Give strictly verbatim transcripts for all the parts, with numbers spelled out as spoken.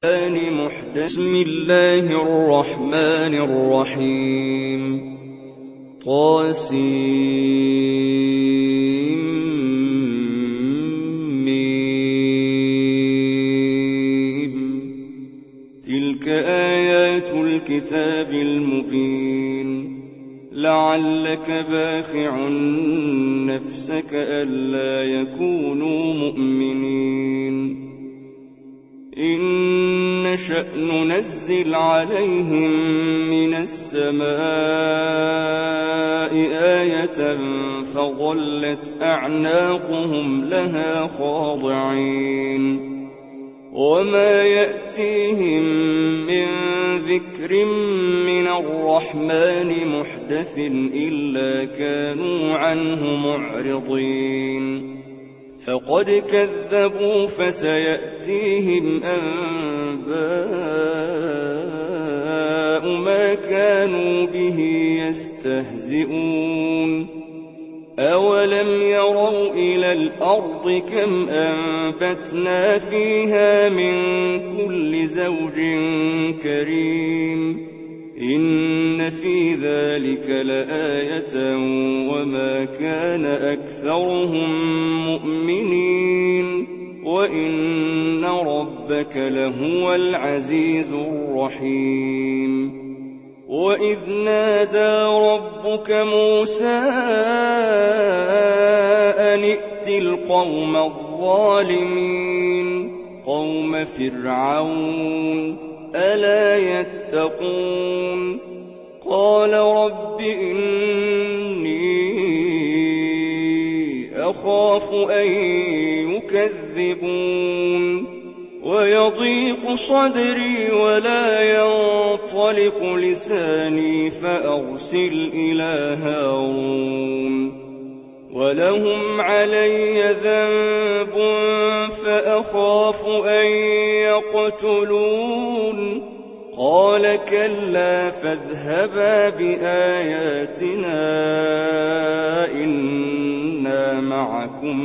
بسم الله الرحمن الرحيم طاسيم تلك آيات الكتاب المبين لعلك باخع نفسك ألا يكونوا مؤمنين إن نشأ ننزل عليهم من السماء آية فظلت أعناقهم لها خاضعين وما يأتيهم من ذكر من الرحمن محدث إلا كانوا عنه معرضين فقد كذبوا فسيأتيهم أنباء ما كانوا به يستهزئون أولم يروا إلى الأرض كم أنبتنا فيها من كل زوج كريم إن في ذلك لآية وما كان أكثرهم مؤمنين وإن ربك لهو العزيز الرحيم وإذ نادى ربك موسى أن ائت القوم الظالمين قوم فرعون ألا يتقون قال رب إني أخاف أن يكذبون ويضيق صدري ولا ينطلق لساني فأرسل إلى هارون ولهم علي ذنب فأخاف أن يقتلون قال كلا فاذهبا بآياتنا إنا معكم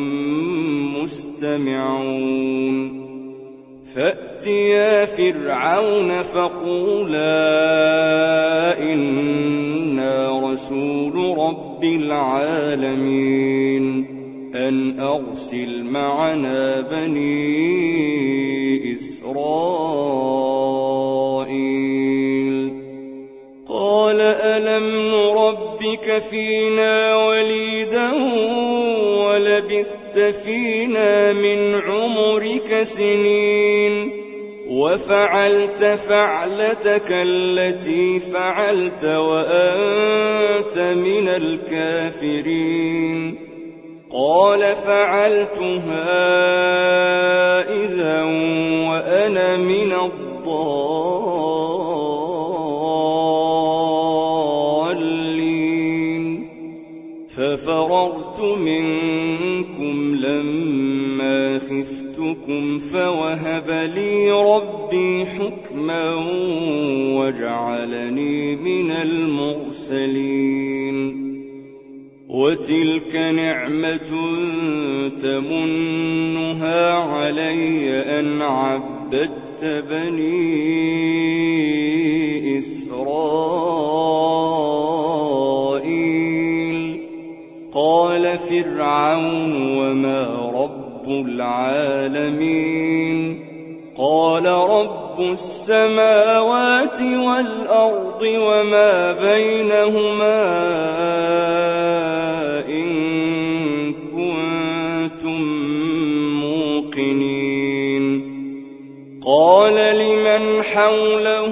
مستمعون فأتيا فرعون فقولا إنا رسول رب العالمين أن أرسل معنا بني إسرائيل قال ألم نربك فينا وليدا ولبثت فينا من عمرك سنين وفعلت فعلتك التي فعلت وأنت من الكافرين قال فعلتها إذا وأنا من الضالين ففررت منكم لما خفتكم فوهب لي ربي حكما وجعلني من المرسلين وتلك نعمة تمنها علي أن عبدت بني إسرائيل قال فرعون وما رب العالمين قال رب السماوات والأرض وما بينهما إن كنتم موقنين قال لمن حوله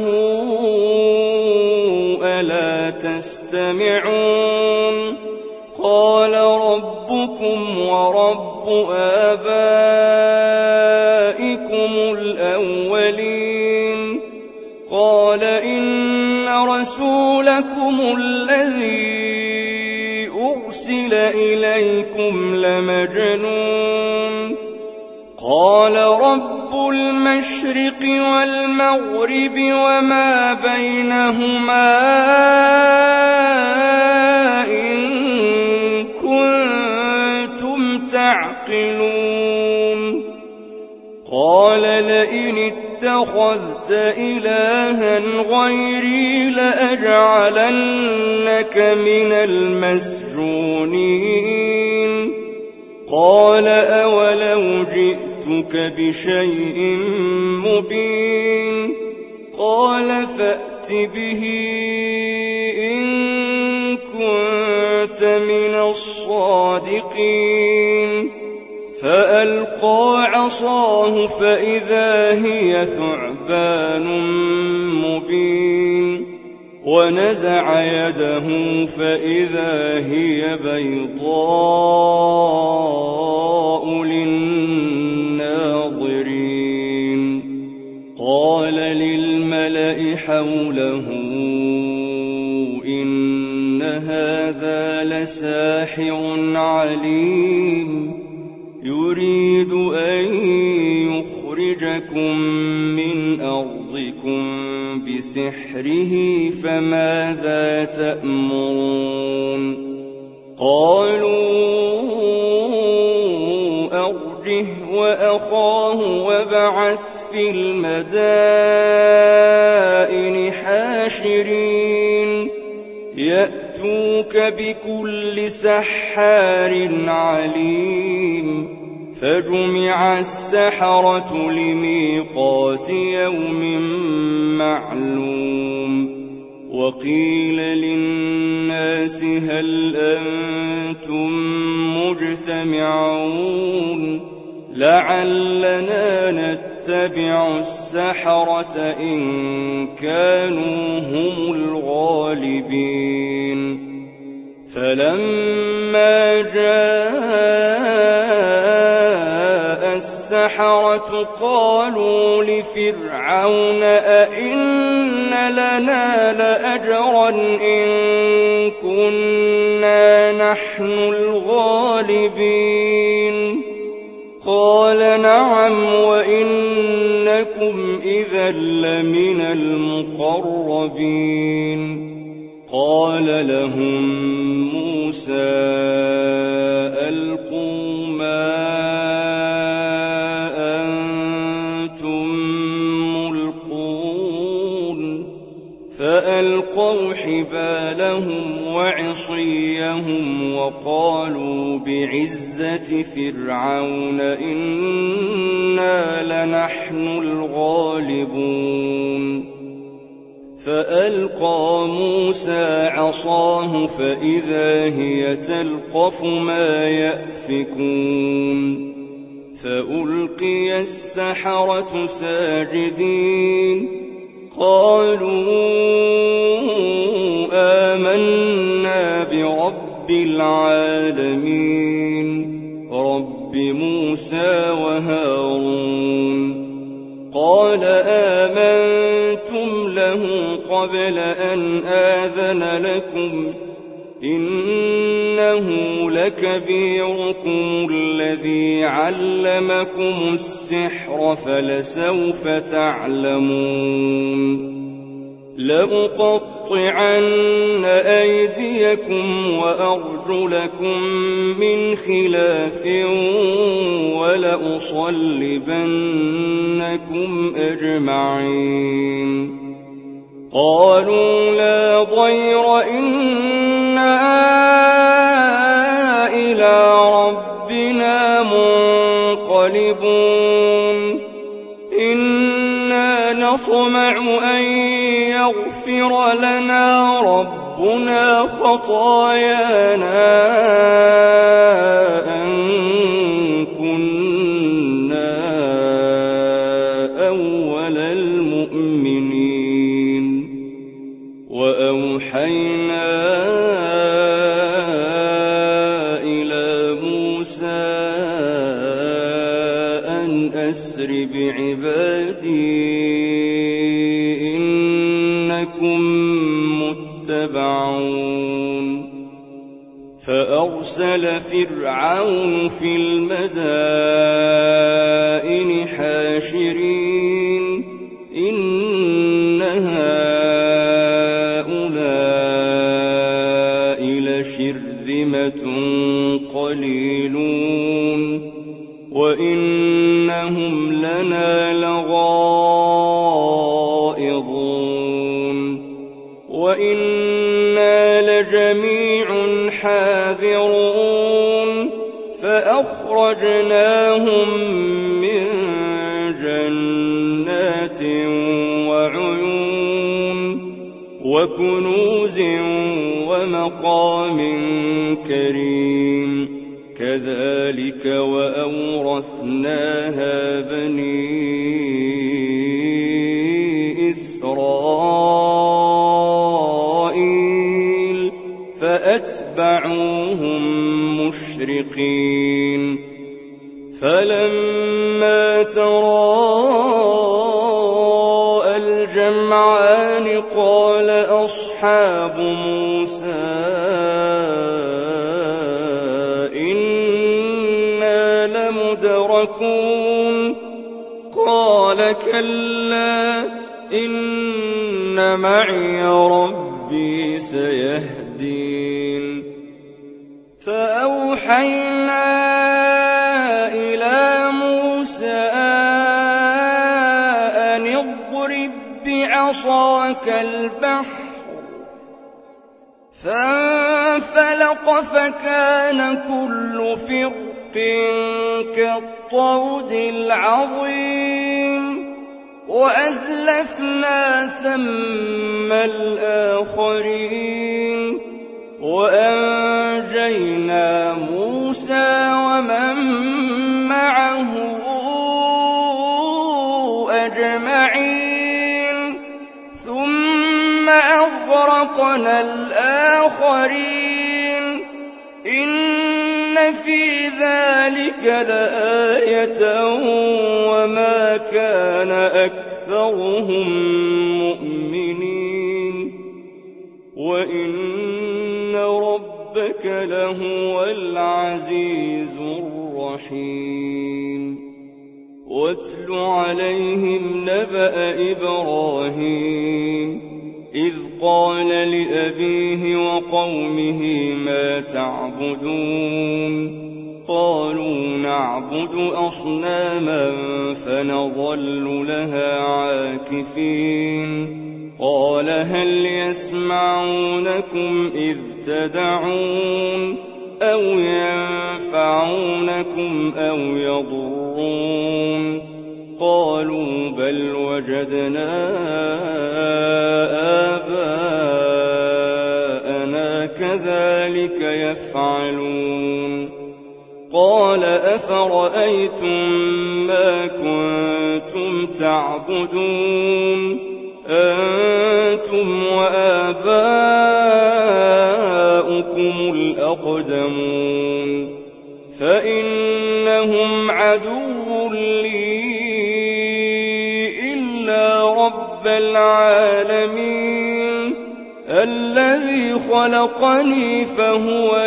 ألا تستمعون قال ربكم ورب آبائكم الأولين قال إن رسولكم الذي أرسل إليكم لمجنون قال رب المشرق والمغرب وما بينهما إن كنتم تعقلون قال لئن اتخذت إلها غيري لأجعلنك من المسجونين قال أولو جئتك بشيء مبين قال فأت به إن كنت من الصادقين فألقى عصاه فإذا هي ثعبان مبين ونزع يده فإذا هي بيضاء للناظرين قال للملأ حوله إن هذا لساحر عليم يريد أن يخرجكم من أرضكم بسحره فماذا تأمرون قالوا أرجه وأخاه وابعث في المدائن حاشرين يأتوك بكل سحار عليم فجمع السحرة لميقات يوم معلوم وقيل للناس هل أنتم مجتمعون لعلنا نتبع السحرة إن كانوا هم الغالبين فلما جاء السحرة قالوا لفرعون أئن لنا لأجرا إن كنا نحن الغالبين قال نعم وإنكم إذا لمن المقربين قال لهم موسى ألقوا ما أنتم ملقون فألقوا حبالهم وعصيهم وقالوا بعزة فرعون إنا لنحن الغالبون فألقى موسى عصاه فإذا هي تلقف ما يأفكون فألقي السحرة ساجدين قالوا آمنا برب العالمين رب موسى وهارون قال آمنتم له قبل أن آذن لكم إنه لكبيركم الذي علمكم السحر فلسوف تعلمون لأقطعن أيديكم وأرجلكم من خلاف ولأصلبنكم أجمعين قالوا لا ضير إنا إلى ربنا منقلبون إنا نطمع أن يغفر لنا ربنا خطايانا أن كنا أول المؤمنين وأوحينا إلى موسى أن أسر بعبادي إنكم متبعون فأرسل فرعون في المدائن حاشرين إن هؤلاء لشرذمة قليلون وإنهم لنا جميع حاذرون فأخرجناهم من جنات وعيون وكنوز ومقام كريم كذلك وأورثناها بني إسرائيل فأتبعوهم مشرقين فلما تراءى الجمعان قال أصحاب موسى إنا لمدركون قال كلا إن معي ربي سيهدين فأوحينا إلى موسى أن اضرب بعصاك البحر فانفلق فكان كل فرق كالطود العظيم وأزلفنا ثم الآخرين وأنجينا موسى ومن معه أجمعين ثم أغرقنا الآخرين إن في ذلك لآية وما كان أكثرهم مؤمنين وإن ربك لهو العزيز الرحيم واتل عليهم نبأ إبراهيم إذ قال لأبيه وقومه ما تعبدون قالوا نعبد أصناما فنظل لها عاكفين قال هل يسمعونكم إذ تدعون أو ينفعونكم أو يضرون قالوا بل وجدنا آباءنا كذلك يفعلون قال أفرأيتم ما كنتم تعبدون أنتم وآباؤكم الأقدمون فإنهم عدو لي إلا رب العالمين الذي خلقني فهو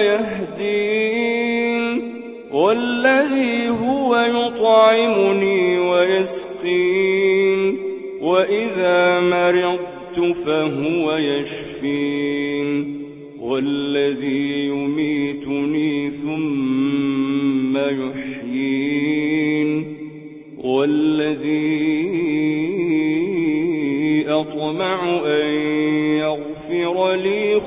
يهدين والذي هو يطعمني ويسقين وإذا مرضت فهو يشفين والذي يميتني ثم يحيين والذي أطمع أن يغفر لي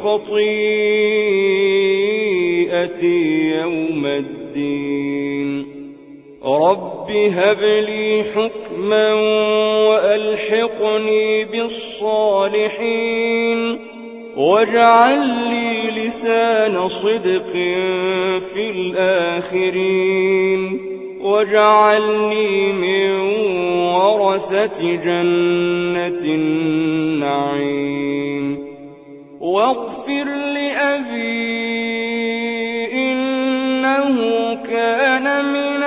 خطيئتي يوم الدين رب هب لي حكما وألحقني بالصالحين واجعل لي لسان صدق في الآخرين واجعلني من ورثة جنة النعيم واغفر لأبي إنه كان من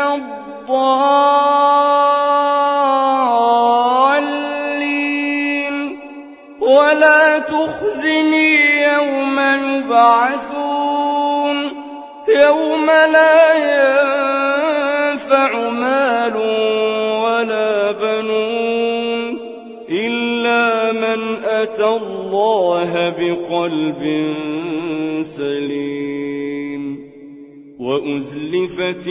الضالين ولا تخزني يوم يبعثون يوم لا ينفع مال ولا بنون إلا من أتى الله بقلب سليم وأزلفت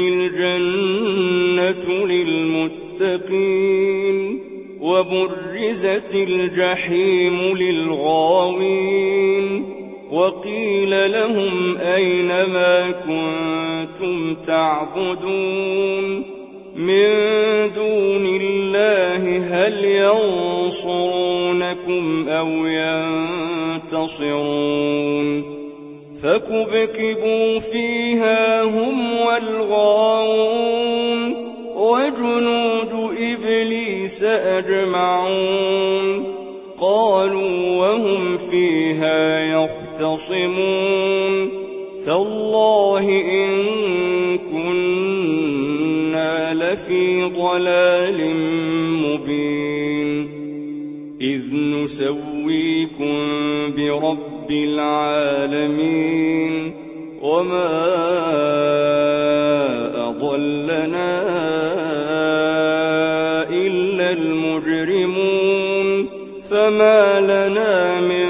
الجنة للمتقين وبرزت الجحيم للغاوين وقيل لهم أين ما كنتم تعبدون من دون الله هل ينصرونكم أو ينتصرون فكبكبوا فيها هم والغاوون وجنود إبليس أجمعون قالوا وهم فيها يختصمون تالله إن كنا لفي ضلال مبين إذ نسويكم برب العالمين وما أضلنا إلا المجرمون فما لنا من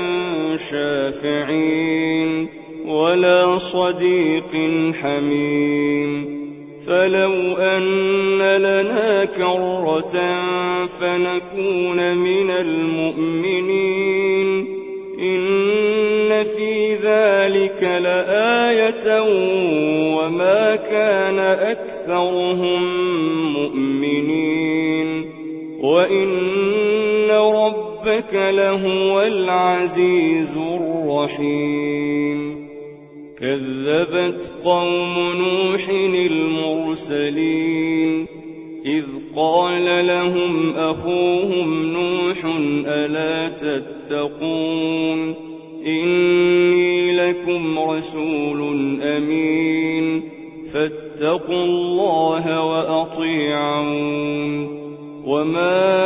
شافعين ولا صديق حميم فلو أن لنا كرة فنكون من المؤمنين إن في ذلك لآية وما كان أكثرهم مؤمنين وإن ربك لهو العزيز الرحيم كذبت قوم نوح المرسلين إذ قال لهم أخوهم نوح ألا تتقون إني لكم رسول أمين فاتقوا الله وأطيعون وما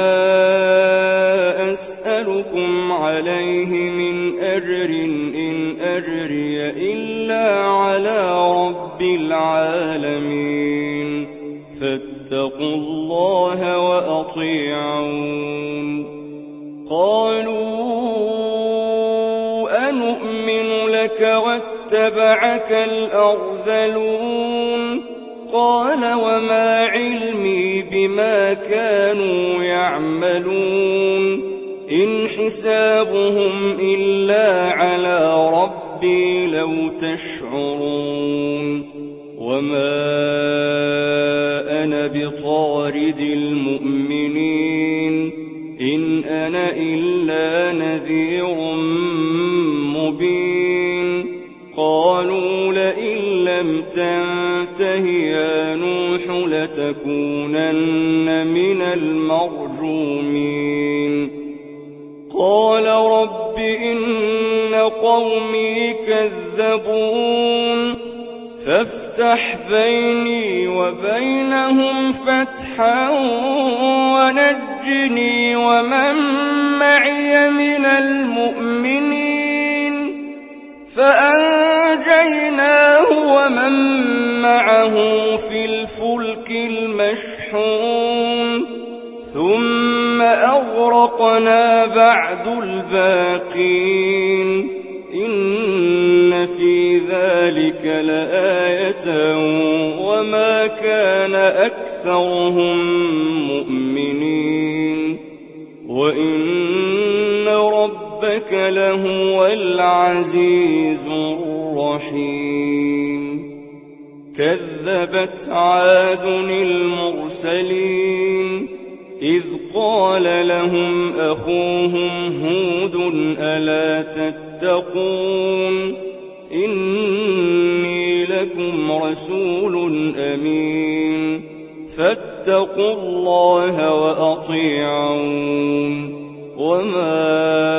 أسألكم عليه من أجر إن أجري إلا على رب العالمين فاتقوا الله وأطيعون قالوا أنؤمن لك واتبعك الأرذلون قال وما علمي بما كانوا يعملون إن حسابهم إلا على ربي لو تشعرون وما أنا بطارد المؤمنين إن أنا إلا نذير مبين قالوا لئن لم تنته يا نوح لتكونن من المرجومين قال رب إن قومي كذبون فافتح بيني وبينهم فتحا ونجني ومن معي من المؤمنين فأنجيناه ومن معه في الفلك المشحون ثم أغرقنا بعد الباقين إن في ذلك لآية وما كان أكثرهم مؤمنين وإن ربك لهو العزيز الرحيم كذبت عاد المرسلين إذ قال لهم أخوهم هود ألا تتقون إني لكم رسول أمين فاتقوا الله وأطيعون وما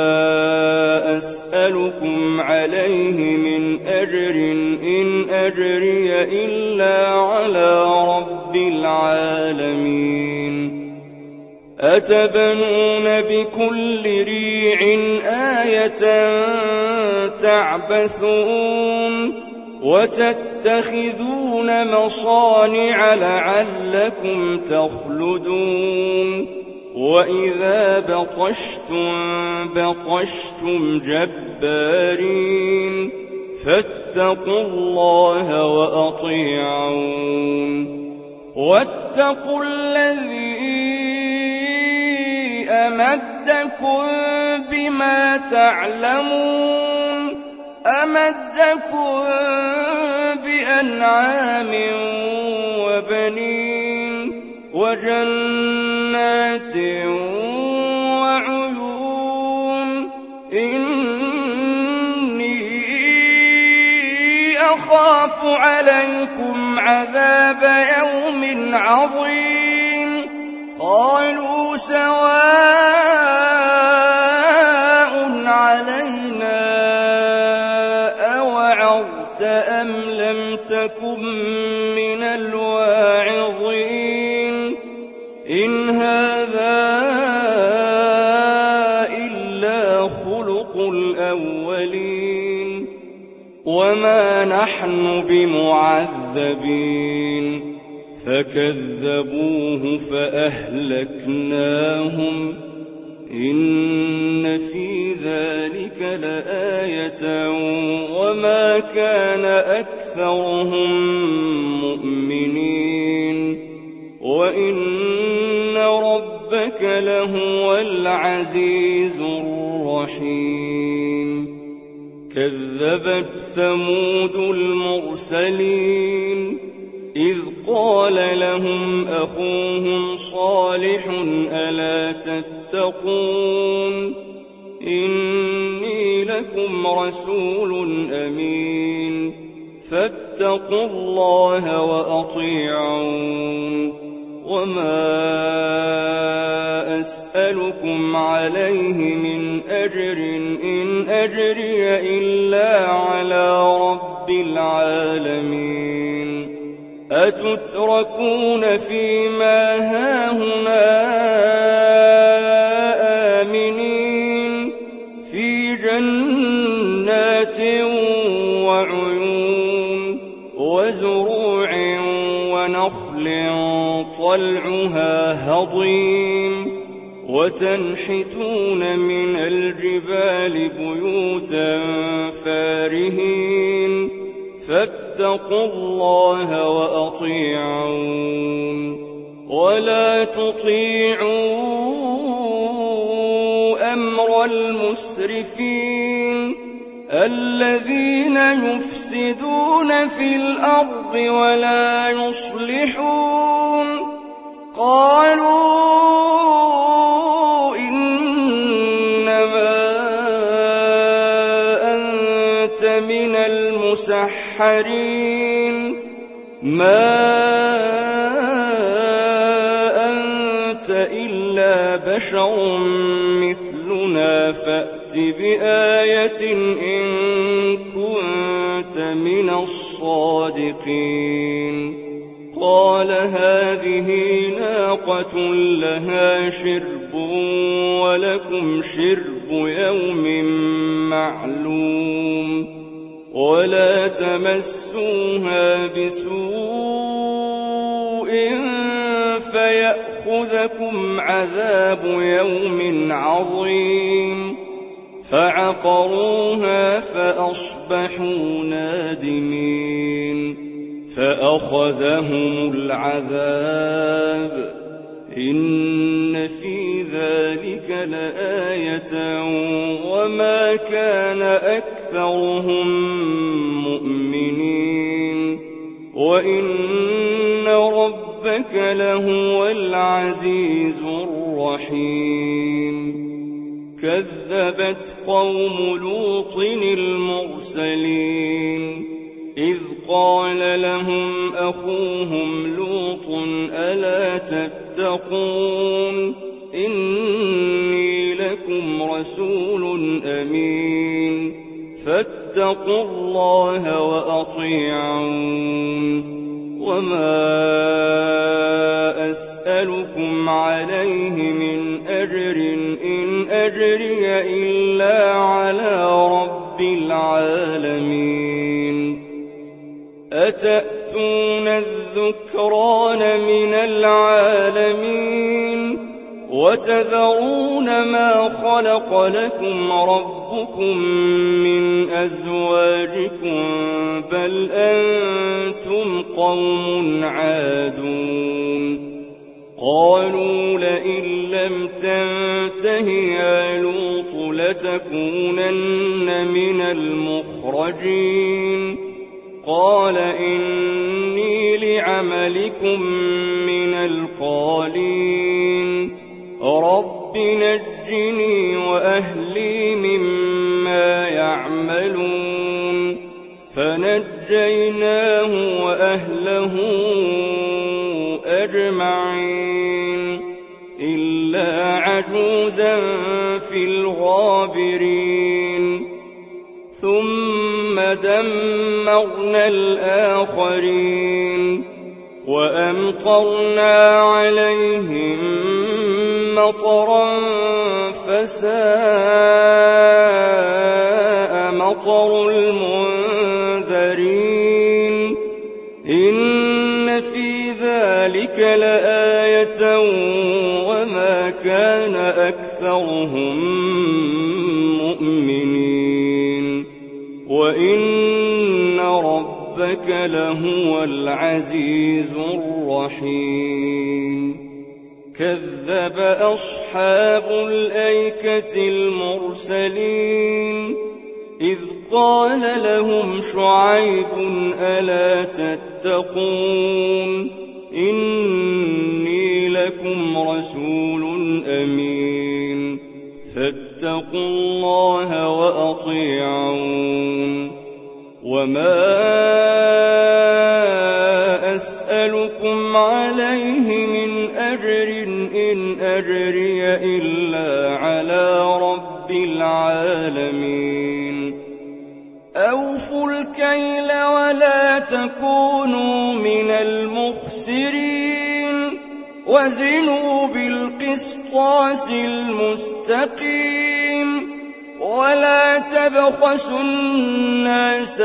أسألكم عليه من أجر إن أجري إلا على رب العالمين أتبنون بكل ريع آية تعبثون وتتخذون مصانع لعلكم تخلدون وإذا بطشتم بطشتم جبارين فاتقوا الله وأطيعون واتقوا الذي أمدكم بما تعلمون أمدكم بأنعام وبنين وجنات وعيون إني أخاف عليكم عذاب يوم عظيم قالوا سواء علينا أوعظت أم لم تكن من الواعظين إن هذا إلا خلق الأولين وما نحن بمعذبين فكذبوه فأهلكناهم إن في ذلك لآية وما كان أكثرهم مؤمنين وإن ربك لهو العزيز الرحيم كذبت ثمود المرسلين إذ قال لهم أخوهم صالح ألا تتقون إني لكم رسول أمين فاتقوا الله وأطيعون وما أسألكم عليه من أجر إن أجري إلا على رب العالمين أتتركون فيما هاهنا آمنين في جنات وعيون وزروع ونخل طلعها هضيم وتنحتون من الجبال بيوتا فارهين فاتقوا الله وأطيعون ولا تطيعوا أمر المسرفين الذين يفسدون في الأرض ولا يصلحون قالوا إنما أنت من المسحرين ما أنت إلا بشر مثلنا فأت بآية إن كنت من الصادقين قال هذه ناقة لها شرب ولكم شرب يوم معلوم ولا تمسوها بسوء فيأخذكم عذاب يوم عظيم فعقروها فأصبحوا نادمين فأخذهم العذاب إن في ذلك لآية وما كان أكثرهم مؤمنين وإن ربك لهو العزيز الرحيم كذبت قوم لوط المرسلين إذ قال لهم أخوهم لوط ألا تتقون إني لكم رسول أمين فاتقوا الله وأطيعون وما أسألكم عليه من أجر إن أجري إلا على رب العالمين أتأتون الذكران من العالمين وتذرون ما خلق لكم ربكم من أزواجكم بل أنتم قوم عادون قالوا لئن لم تنته يا لوط لتكونن من المخرجين قال إني لعملكم من القالين رب نجني وأهلي مما يعملون فنجيناه وأهله أجمعين إلا عجوزا في الغابرين ثم دمرنا الآخرين وأمطرنا عليهم مطرا فساء مطر المنذرين إن في ذلك لآية وما كان أكثرهم مؤمنين وإن ربك لهو العزيز الرحيم كذب أصحاب الأيكة المرسلين إذ قال لهم شعيب ألا تتقون إني لكم رسول أمين فاتقوا الله وأطيعون وما أسألكم عليه من أجر إن أجري إلا على رب العالمين أوفوا الكيل ولا تكونوا من المخسرين وزنوا بالقسطاس المستقيم ولا تبخسوا الناس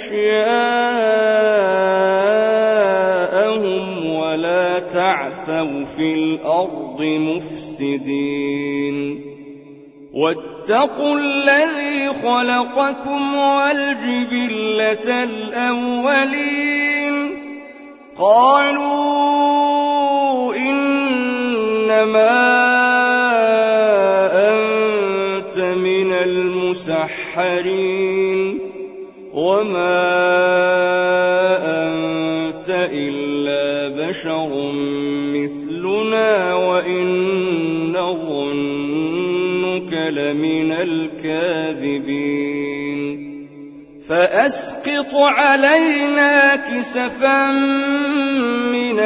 أشياءهم ولا تعثوا في الأرض مفسدين واتقوا الذي خلقكم والجبلة الأولين قالوا إنما أنت من المسحرين وما أنت إلا بشر مثلنا وإن نظنك لمن الكاذبين فأسقط علينا كسفا من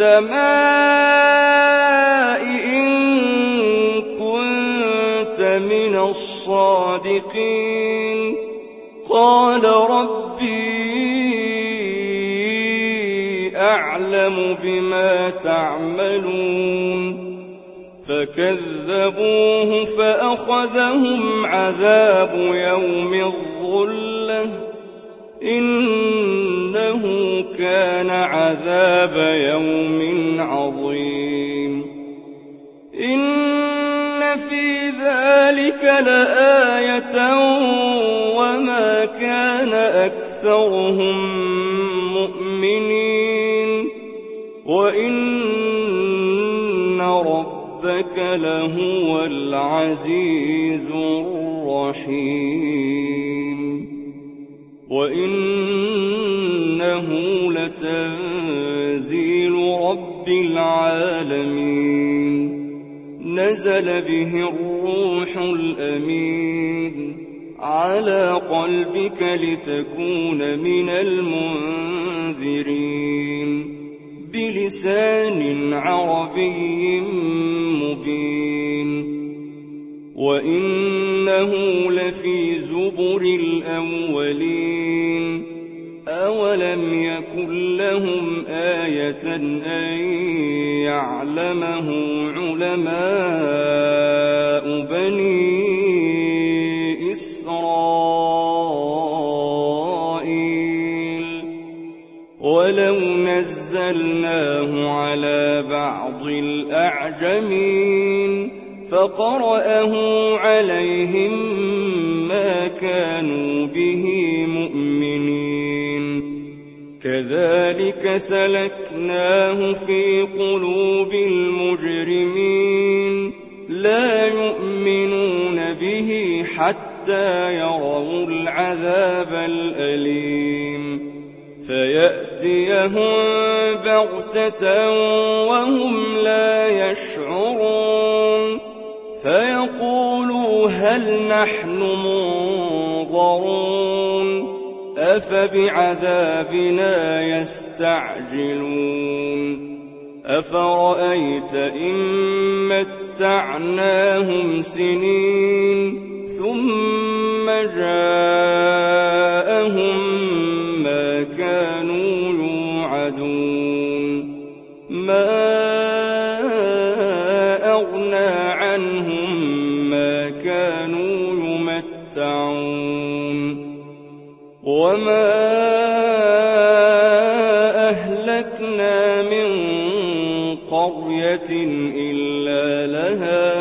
السماء إن كنت من الصادقين قال ربي أعلم بما تعملون فكذبوه فأخذهم عذاب يوم الظلة إنه كان عذاب يوم عظيم إن في ذلك لآية وما كان أكثرهم مؤمنين وإن ربك لهو العزيز الرحيم وإنه لتنزيل رب العالمين نزل به الروح الأمين على قلبك لتكون من المنذرين بلسان عربي مبين وإنه لفي زبر الأولين أولم يكن لهم آية أن يعلمه علماء بني إسرائيل ولو نزلناه على بعض الأعجمين فقرأه عليهم ما كانوا به مؤمنين كذلك سلكناه في قلوب المجرمين لا يؤمنون به حتى يروا العذاب الأليم فيأتيهم بغتة وهم لا يشعرون فيقولوا هل نحن منظرون أفبعذابنا يستعجلون أفرأيت إن متعناهم سنين ثم جاءهم ما كانوا يوعدون ما أغنى عنهم ما كانوا يمتعون وما أهلكنا من قرية إلا لها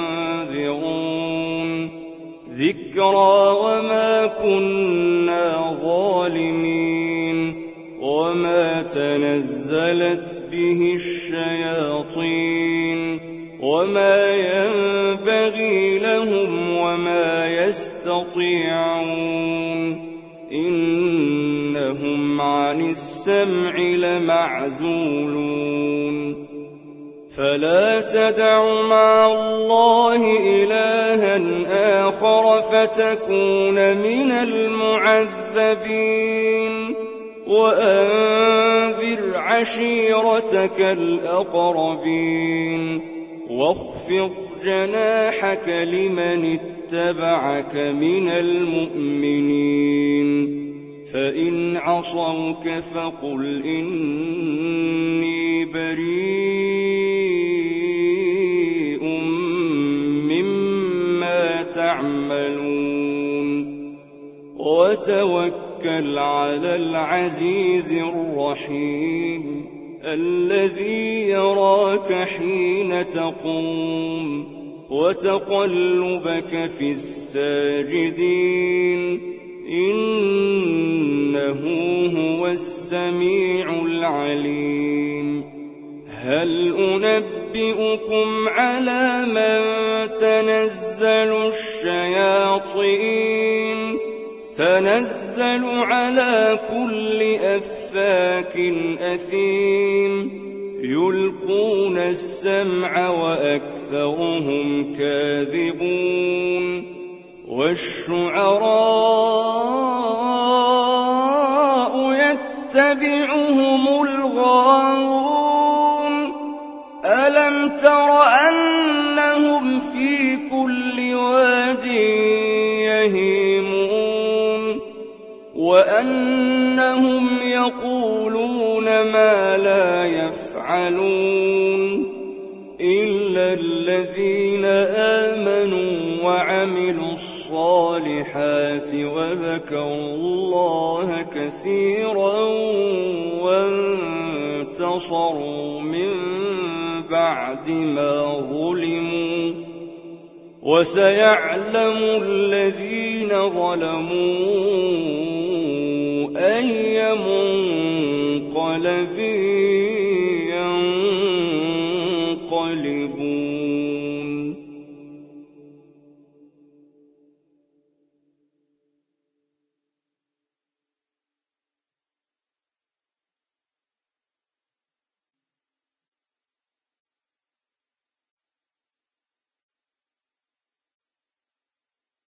منذرون ذكرى وما كنا ظالمين وما تنزلت به الشياطين وما ينبغي لهم وما يستطيعون إنهم عن السمع لمعزولون فلا تدع مع الله إلها آخر فتكون من المعذبين وأنذر عشيرتك الأقربين واخفض جناحك لمن اتبعك من المؤمنين فإن عصوك فقل إني بريء مما تعملون وتوكل على العزيز الرحيم الذي يراك حين تقوم وتقلبك في الساجدين إنه هو السميع العليم هل أنبئكم على من تنزل الشياطين تنزل على كل أفاك أثيم يلقون السمع وأكثرهم كاذبون والشعراء يتبعهم الغاوون ألم تر أنهم في كل واد يهيمون وأنهم يقولون ما لا يفعلون إلا الذين آمنوا وعملوا الصالحات وذكروا الله كثيرا وانتصروا من بعد ما ظلموا وسيعلم الذين ظلموا أي منقلب